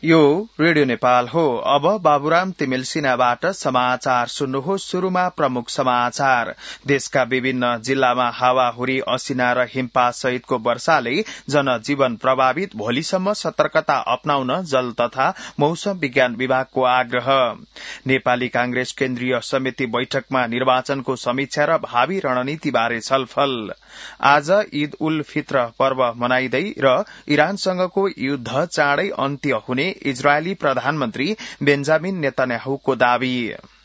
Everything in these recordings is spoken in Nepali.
यो रेडियो नेपाल हो। अब बाबुराम तिमिल सिन्हाबाट समाचार सुन्नुहोस्। शुरूमा प्रमुख समाचार। देशका विभिन्न जिल्लामा हावाहुरी, असिना र हिमपात सहितको वर्षाले जनजीवन प्रभावित, भोलिसम्म सतर्कता अपनाउन जल तथा मौसम विज्ञान विभागको आग्रह। नेपाली कांग्रेस केन्द्रीय समिति बैठकमा निर्वाचनको समीक्षा र भावी रणनीतिबारे छलफल। आज ईद उल फित्र पर्व मनाइँदै र इरानसँगको युद्ध चाँडै अन्त्य हुने इजरायली प्रधानमन्त्री बेन्जामिन नेतन्याहुको दावी।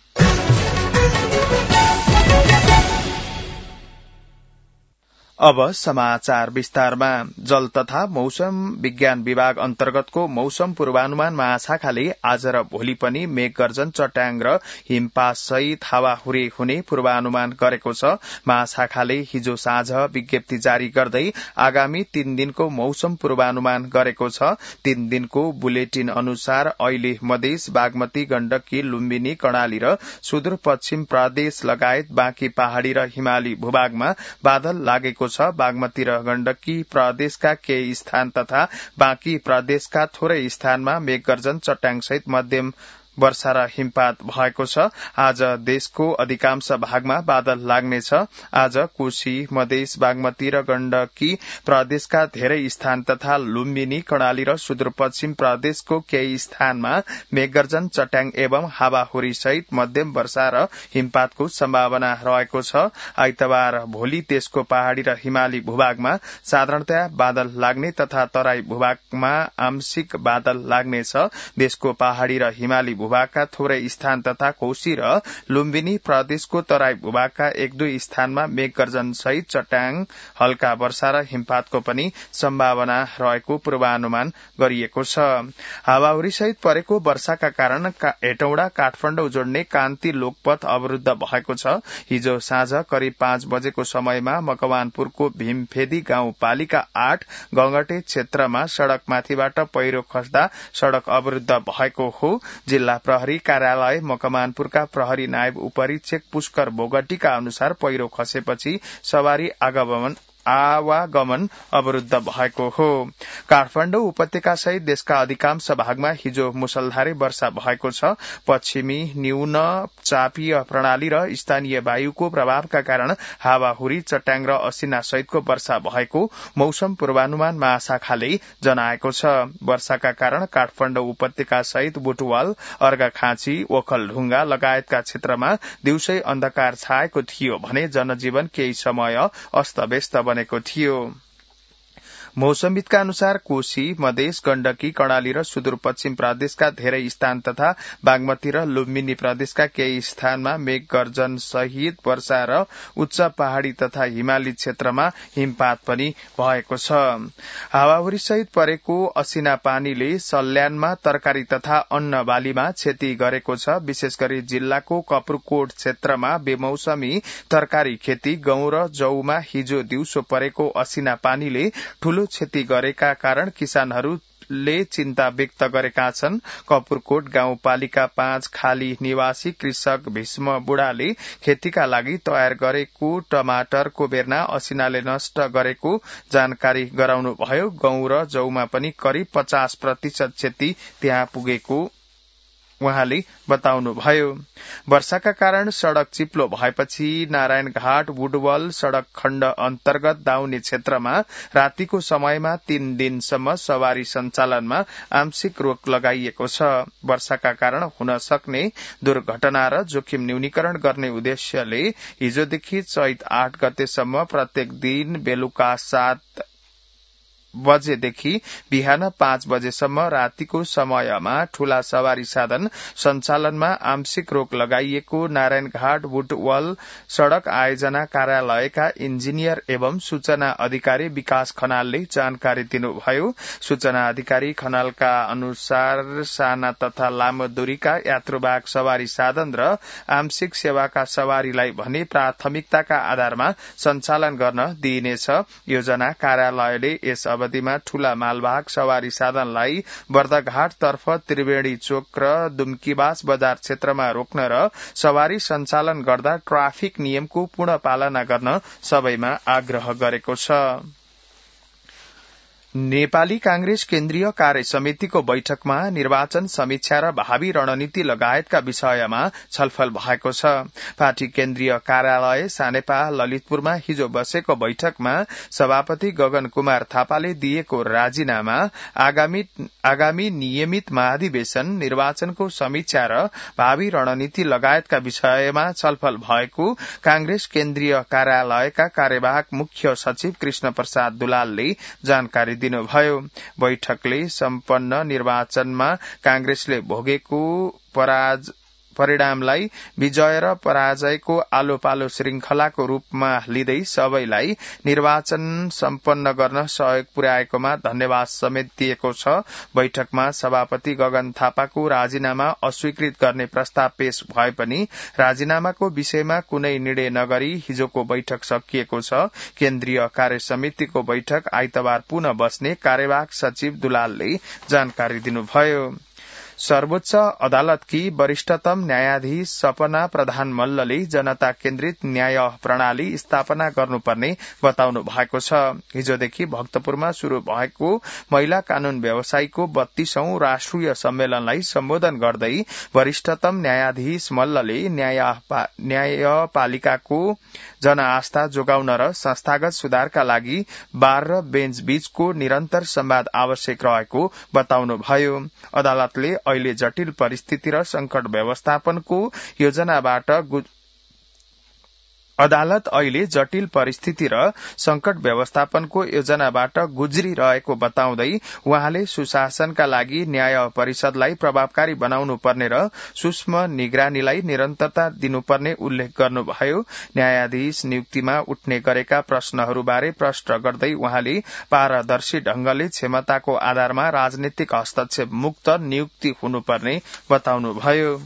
अब समाचार विस्तारमा। जल तथा मौसम विज्ञान विभाग अन्तर्गतको मौसम पूर्वानुमान महाशाखाले आज र भोलि पनि मेघगर्जन, चट्याङ र हिमपात सहित हावाहुरी हुने पूर्वानुमान गरेको छ। महाशाखाले हिजो साँझ विज्ञप्ति जारी गर्दै आगामी 3 दिनको मौसम पूर्वानुमान गरेको छ। 3 दिनको बुलेटिन अनुसार अहिले मधेस, बागमती, गण्डकी, लुम्बिनी, कर्णाली र सुदूरपश्चिम प्रदेश लगायत बाँकी पहाड़ी र हिमाली भूभागमा बादल लागेको छ। बागमती र गण्डकी प्रदेशका केही स्थान तथा बाँकी प्रदेशका थोरै स्थानमा मेघगर्जन, चट्याङ सहित मध्यम वर्षा र हिमपात भएको छ। आज देशको अधिकांश भागमा बादल लाग्नेछ। आज कोशी, मधेस, बागमती र गण्डकी प्रदेशका धेरै स्थान तथा लुम्बिनी, कर्णाली र सुदूरपश्चिम प्रदेशको केही स्थानमा मेघगर्जन, चट्याङ एवं हावाहुरी सहित मध्यम वर्षा र हिमपातको सम्भावना रहेको छ। आइतबार भोलि देशको पहाड़ी र हिमाली भूभागमा साधारणतया बादल लाग्ने तथा तराई भूभागमा आंशिक बादल लाग्नेछ। देशको पहाड़ी र हिमाली भूभागका थोरै स्थान तथा कोशी र लुम्बिनी प्रदेशको तराई भूभागका 1-2 स्थानमा मेघगर्जन सहित चट्याङ, हल्का वर्षा र हिमपातको पनि सम्भावना रहेको पूर्वानुमान गरिएको छ। हावाहुरी सहित परेको वर्षाका कारण हेटौडा काठमाडौँ जोड्ने कान्ति लोकपथ अवरूद्ध भएको छ। हिजो साँझ करिब 5 बजेको समयमा मकवानपुरको भीमफेदी गाउँपालिका 8 गंगटे क्षेत्रमा सड़कमाथिबाट पहिरो खस्दा सड़क अवरूद्ध भएको हो। जिल्ला प्रहरी कार्यालय मकवानपुरका प्रहरी नायब उपरीक्षक पुष्कर बोगटीका अनुसार पहिरो खसेपछि सवारी आवागमन अवरूद्ध भएको हो। काठमाडौँ उपत्यका सहित देशका अधिकांश भागमा हिजो मुसलधारे वर्षा भएको छ। पश्चिमी न्यून चापीय प्रणाली र स्थानीय वायुको प्रभावका कारण हावाहुरी, चट्याङ र असिना सहितको वर्षा भएको मौसम पूर्वानुमान महाशाखाले जनाएको छ। वर्षाका कारण काठमाडौँ उपत्यका सहित बुटवल, अर्घाखाँची, ओखलढुङ्गा लगायतका क्षेत्रमा दिउँसै अन्धकार छाएको थियो भने जनजीवन केही समय अस्तव्यस्त बनेको थियो। मौसमविदका अनुसार कोशी, मधेस, गण्डकी, कर्णाली र सुदूरपश्चिम प्रदेशका धेरै स्थान तथा बागमती र लुम्बिनी प्रदेशका केही स्थानमा मेघगर्जन सहित वर्षा र उच्च पहाड़ी तथा हिमाली क्षेत्रमा हिमपात पनि भएको छ। हावाहुरी सहित परेको असिना पानीले सल्यानमा तरकारी तथा अन्न बालीमा क्षति गरेको छ। विशेष गरी जिल्लाको कपुरकोट क्षेत्रमा बेमौसमी तरकारी खेती, गहुँ र जौमा हिजो दिउँसो परेको असिना पानीले ठूलो क्षति गरेका कारण किसानहरूले चिन्ता व्यक्त गरेका छन्। कपुरकोट गाउँपालिका 5 खाली निवासी कृषक भीष्म बुढाले खेतीका लागि तयार गरेको टमाटरको बेर्ना असिनाले नष्ट गरेको जानकारी गराउनुभयो। गहुँ र जौमा पनि करिब 50% क्षति त्यहाँ पुगेको उहाँले बताउनुभयो। वर्षाका कारण सड़क चिप्लो भएपछि नारायणघाट बुटवल सड़क खण्ड अन्तर्गत दाउनी क्षेत्रमा रातिको समयमा 3 दिनसम्म सवारी सञ्चालनमा आंशिक रोक लगाइएको छ। वर्षाका कारण हुन सक्ने दुर्घटना र जोखिम न्यूनीकरण गर्ने उद्देश्यले हिजोदेखि चैत 8 गतेसम्म प्रत्येक दिन बेलुका 7 बजेदेखि बिहान 5 बजेसम्म रातिको समयमा ठूला सवारी साधन सञ्चालनमा आंशिक रोक लगाइएको नारायणघाट बुटवल सड़क आयोजना कार्यालयका इन्जिनियर एवं सूचना अधिकारी विकास खनालले जानकारी दिनुभयो। सूचना अधिकारी खनालका अनुसार साना तथा लामो दूरीका यात्रुवाहक सवारी साधन र आंशिक सेवाका सवारीलाई भने प्राथमिकताका आधारमा सञ्चालन गर्न दिइनेछ। योजना कार्यालयले यस अवधिमा ठूला मालवाहक सवारी साधनलाई बर्दघाट तर्फ त्रिवेणी चोक र दुम्कीबास बजार क्षेत्रमा रोक्न र सवारी सञ्चालन गर्दा ट्राफिक नियमको पूर्ण पालना गर्न सबैमा आग्रह गरेको छ। नेपाली कांग्रेस केन्द्रीय कार्य समितिको बैठकमा निर्वाचन समीक्षा र भावी रणनीति लगायतका विषयमा छलफल भएको छ। पार्टी केन्द्रीय कार्यालय सानेपा ललितपुरमा हिजो बसेको बैठकमा सभापति गगन कुमार थापाले दिएको राजीनामा, आगामी नियमित महाधिवेशन, निर्वाचनको समीक्षा र भावी रणनीति लगायतका विषयमा छलफल भएको कांग्रेस केन्द्रीय कार्यालयका कार्यवाहक मुख्य सचिव कृष्ण प्रसाद दुलालले जानकारी दिनुभयो। बैठकले सम्पन्न निर्वाचनमा कांग्रेसले भोगेको परिणामलाई विजय र पराजयको आलो पालो श्रृंखलाको रूपमा लिँदै सबैलाई निर्वाचन सम्पन्न गर्न सहयोग पुर्याएकोमा धन्यवाद समेत दिएको छ। बैठकमा सभापति गगन थापाको राजीनामा अस्वीकृत गर्ने प्रस्ताव पेश भए पनि राजीनामाको विषयमा कुनै निर्णय नगरी हिजोको बैठक सकिएको छ। केन्द्रीय कार्य समितिको बैठक आइतबार पुनः बस्ने कार्यवाहक सचिव दुलालले जानकारी दिनुभयो। सर्वोच्च अदालतकी वरिष्ठतम न्यायाधीश सपना प्रधान मल्लले जनता केन्द्रित न्याय प्रणाली स्थापना गर्नुपर्ने बताउनु भएको छ। हिजोदेखि भक्तपुरमा शुरू भएको महिला कानून व्यवसायीको 32औं राष्ट्रिय सम्मेलनलाई सम्बोधन गर्दै वरिष्ठतम न्यायाधीश मल्लले न्यायपालिकाको जनआस्था जोगाउन र संस्थागत सुधारका लागि बार र बेन्च बीचको निरन्तर संवाद आवश्यक रहेको बताउनुभयो। अदालतले अहिले जटिल परिस्थिति र संकट व्यवस्थापनको योजनाबाट गुज्रिरहेको बताउँदै उहाँले सुशासनका लागि न्याय परिषदलाई प्रभावकारी बनाउनु पर्ने र सूक्ष्म निगरानीलाई निरन्तरता दिनुपर्ने उल्लेख गर्नुभयो। न्यायाधीश नियुक्तिमा उठ्ने गरेका प्रश्नहरूबारे प्रश्न गर्दै उहाँले पारदर्शी ढंगले क्षमताको आधारमा राजनीतिक हस्तक्षेप मुक्त नियुक्ति हुनुपर्ने बताउनुभयो।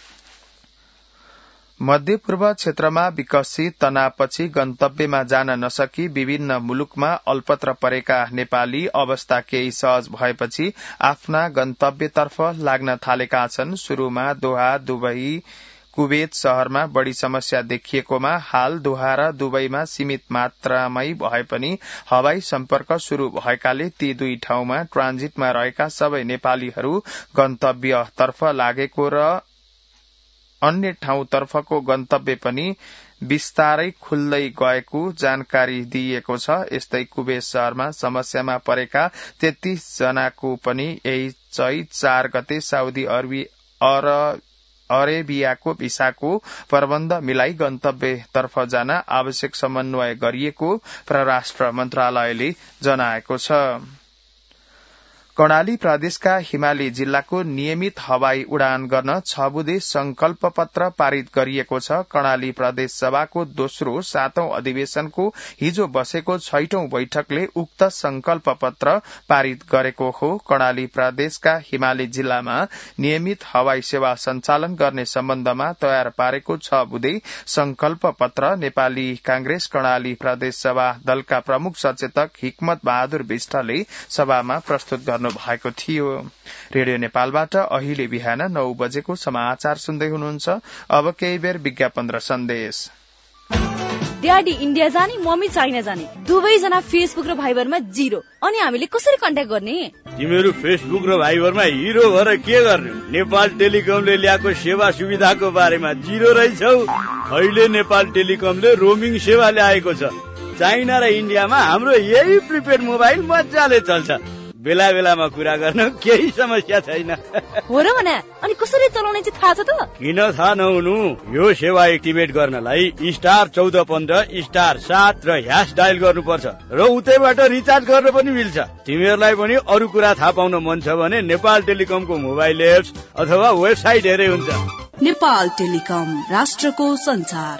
मध्यपूर्व क्षेत्रमा विकसित तनावपछि गन्तव्यमा जान नसकी विभिन्न मुलुकमा अल्पत्र परेका नेपाली अवस्था केही सहज भएपछि आफ्ना गन्तव्यतर्फ लाग्न थालेका छन्। शुरूमा दोहा, दुबई, कुवेत शहरमा बढ़ी समस्या देखिएकोमा हाल दोहा र दुबईमा सीमित मात्रामै भए पनि हवाई सम्पर्क शुरू भएकाले ती दुई ठाउँमा ट्रान्जिटमा रहेका सबै नेपालीहरू गन्तव्यतर्फ लागेको र अन्य ठाउँतर्फको गन्तव्य पनि विस्तारै खुल्दै गएको जानकारी दिइएको छ। यस्तै कुवेत शहरमा समस्यामा परेका 33 जनाको पनि यही चैत 4 गते साउदी अरेबियाको भिसाको प्रबन्ध मिलाई गन्तव्यतर्फ जान आवश्यक समन्वय गरिएको परराष्ट्र मन्त्रालयले जनाएको छ। कर्णाली प्रदेशका हिमाली जिल्लाको नियमित हवाई उडान गर्न 6 बुँदे संकल्प पत्र पारित गरिएको छ। कर्णाली प्रदेश सभाको दोस्रो 7औं अधिवेशनको हिजो बसेको 6औं बैठकले उक्त संकल्प पत्र पारित गरेको हो। कर्णाली प्रदेशका हिमाली जिल्लामा नियमित हवाई सेवा सञ्चालन गर्ने सम्बन्धमा तयार पारेको 6 बुँदे संकल्प पत्र नेपाली कांग्रेस कर्णाली प्रदेश सभा दलका प्रमुख सचेतक हिक्मत बहादुर विष्टले सभामा प्रस्तुत गर्नु भएको थियो। रेडियो नेपालबाट अहिले बिहान 9 बजेको समाचार सुन्दै हुनुहुन्छ। अब केही बेर विज्ञापन र सन्देश। ड्याडी इन्डिया जाने, मम्मी चाइना जाने, दुवैजना फेसबुक र भाइबरमा 0। अनि हामीले कसरी कन्ट्याक्ट गर्ने? तिमीहरू फेसबुक र भाइबरमा हिरो भएर के गर्ने? नेपाल टेलिकमले ल्याएको सेवा सुविधाको बारेमा 0 रहेछौ। अहिले नेपाल टेलिकमले रोमिङ सेवा ल्याएको छ। चाइना र इन्डियामा हाम्रो यही प्रिपेड मोबाइल मजाले चल्छ। बेला बेलामा कुरा गर्न केही समस्या छैन। हो र भने अनि कसरी चलाउने चाहिँ थाहा छ त? किन थाहा नहुनु? यो सेवा एक्टिभेट गर्नलाई *1415*7 र # डायल गर्नुपर्छ र उतैबाट रिचार्ज गर्न पनि मिल्छ। तिमीहरूलाई पनि अरू कुरा थाहा पाउन मन छ भने नेपाल टेलिकमको मोबाइल एप्स अथवा वेबसाइट हेरे हुन्छ। नेपाल टेलिकम, राष्ट्रको संचार।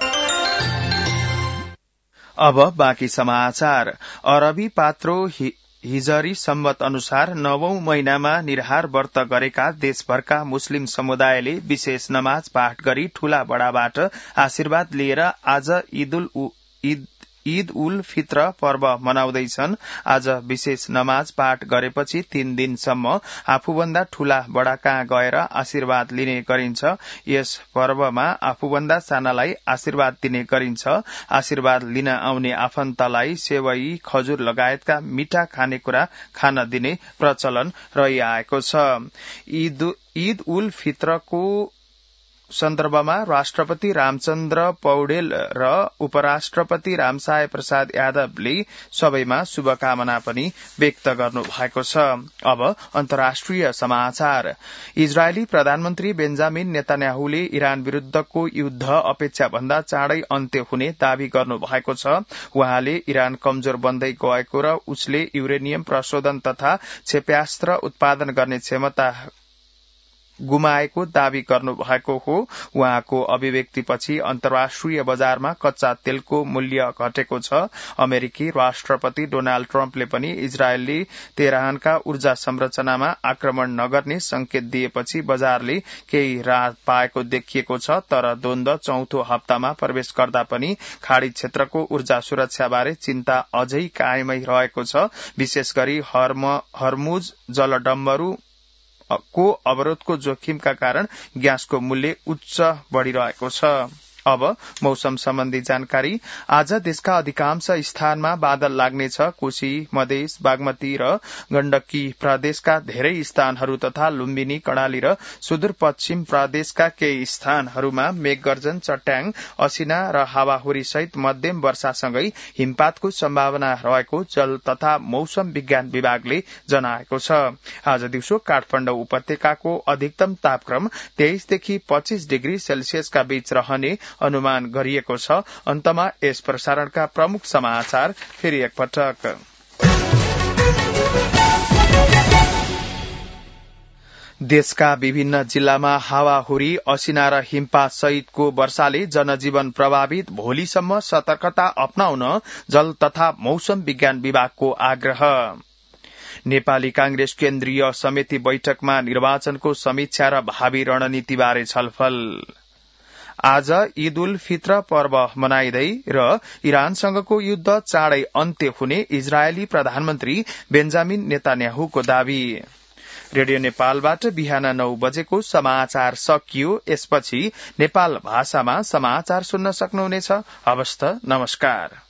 अब बाँकी समाचार। अरबी पात्रो हिजरी सम्वत अनुसार 9औं महिनामा निराहार व्रत गरेका देशभरका मुस्लिम समुदायले विशेष नमाज पाठ गरी ठूला बडाबाट आशीर्वाद लिएर आज ईद उल फित्र पर्व मनाउँदैछन्। आज विशेष नमाज पाठ गरेपछि 3 दिनसम्म आफूभन्दा ठूला बडा कहाँ गएर आशीर्वाद लिने गरिन्छ। यस पर्वमा आफूभन्दा सानालाई आशीर्वाद दिने गरिन्छ। आशीर्वाद लिन आउने आफन्तलाई सेवई, खजुर लगायतका मिठा खानेकुरा खान दिने प्रचलन रहिआएको छ। ईद उल फित्रको सन्दर्भमा राष्ट्रपति रामचन्द्र पौडेल र उपराष्ट्रपति रामसाय प्रसाद यादवले सबैमा शुभकामना पनि व्यक्त गर्नु भएको छ। अब अन्तर्राष्ट्रिय समाचार। इजरायली प्रधानमन्त्री बेन्जामिन नेतान्याहुले इरान विरूद्धको युद्ध अपेक्षा भन्दा चाँडै अन्त्य हुने दावी गर्नु भएको छ। उहाँले इरान कमजोर बन्दै गएको र उसले युरेनियम प्रशोधन तथा क्षेप्यास्त्र उत्पादन गर्ने क्षमता गुमाएको दावी गर्नु भएको हो। उहाँको अभिव्यक्तिपछि अन्तर्राष्ट्रिय बजारमा कच्चा तेलको मूल्य घटेको छ। अमेरिकी राष्ट्रपति डोनाल्ड ट्रम्पले पनि इजरायलले तेहरानका ऊर्जा संरचनामा आक्रमण नगर्ने संकेत दिएपछि बजारले केही राहत पाएको देखिएको छ। तर द्वन्द चौथो हप्तामा प्रवेश गर्दा पनि खाड़ी क्षेत्रको ऊर्जा सुरक्षाबारे चिन्ता अझै कायमै रहेको छ। विशेष गरी हर्मुज जलडम्बरू को अवरोधको जोखिमका कारण ग्यासको मूल्य उच्च बढ़िरहेको छ। अब मौसम सम्बन्धी जानकारी। आज देशका अधिकांश स्थानमा बादल लाग्नेछ। कोशी, मधेस, बागमती र गण्डकी प्रदेशका धेरै स्थानहरू तथा लुम्बिनी, कर्णाली र सुदूरपश्चिम प्रदेशका केही स्थानहरूमा मेघगर्जन, चट्याङ, असिना र हावाहुरी सहित मध्यम वर्षासँगै हिमपातको सम्भावना रहेको जल तथा मौसम विज्ञान विभागले जनाएको छ। आज दिउँसो काठमाडौँ उपत्यकाको अधिकतम तापक्रम 23 देखि 25 डिग्री सेल्सियसका बीच रहने अनुमान गरिएको छ। अन्तमा यस प्रसारणका प्रमुख समाचार फेरि एकपटक। देशका विभिन्न जिल्लामा हावाहुरी, असिना र हिमपात सहितको वर्षाले जनजीवन प्रभावित। भोलिसम्म सतर्कता अपनाउन जल तथा मौसम विज्ञान विभागको आग्रह। नेपाली कांग्रेस केन्द्रीय समिति बैठकमा निर्वाचनको समीक्षा र भावी रणनीतिबारे छलफल। आज ईद उल फित्र पर्व मनाइँदै र इरानसँगको युद्ध चाँडै अन्त्य हुने इजरायली प्रधानमन्त्री बेन्जामिन नेतान्याहुको दावी। रेडियो नेपालबाट बिहान 9 बजेको समाचार सकियो। यसपछि नेपाल भाषामा समाचार सुन्न सक्नुहुनेछ। हवस् त, नमस्कार।